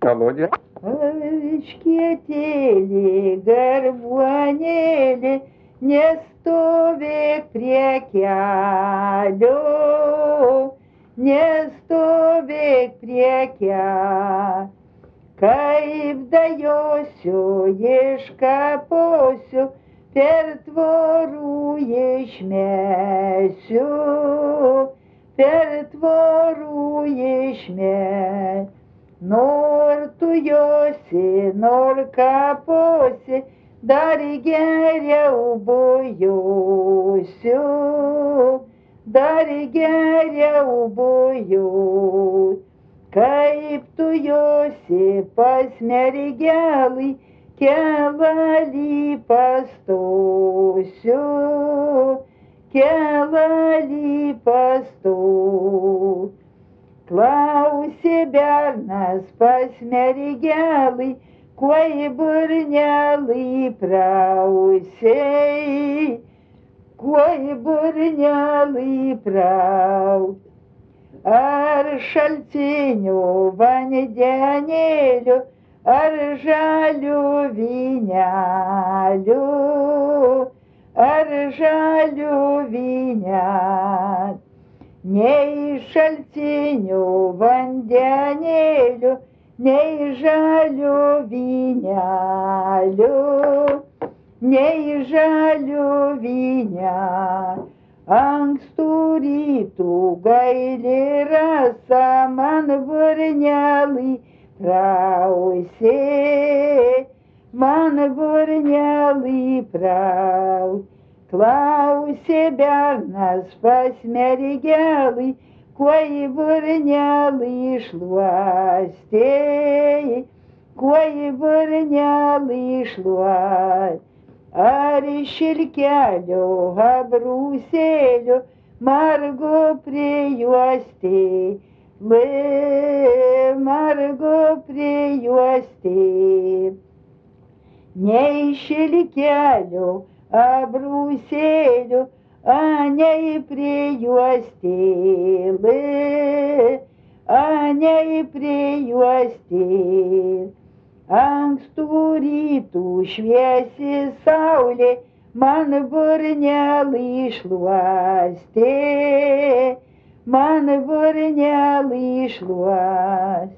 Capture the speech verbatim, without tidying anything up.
Melodija. Iškietėlį, garbuonėlį, nestovėk prie kelio, nestovėk prie kelio. Kaip dajosiu, iškaposiu, per tvorų išmesiu, per tvorų išmesiu. Nor tu josi, nor kaposi, dar geriau bujosiu, dar geriau bujosiu. Kaip tu josi pas mergelį, kelalį pastosiu, kelalį pastosiu. Klausė bernas pas mergelį, kuo burnelį prausiai, kuo burnelį prausiai. Ar šaltinių vandenėlių, ar žalių vynelių, ar žalių vynelių. Nei šaltinių vandenėlių, nei žalių vynelių, nei žalių vynelių. Ankstų rytų gaili rasa man burnelį prausė, man burnelį prausė. Klausė bernas pas mergelį, kuo burnelį šluostė, kuo burnelį šluostė. Ar šilkelio abrūsėlio margo prijuostė, margo prijuostė. Nei šilkelio abrūsėlio, anei prijuostė, anei prijuostė. Ankstų rytų šviesi saulė, man burnelį šluostė, man burnelį šluostė.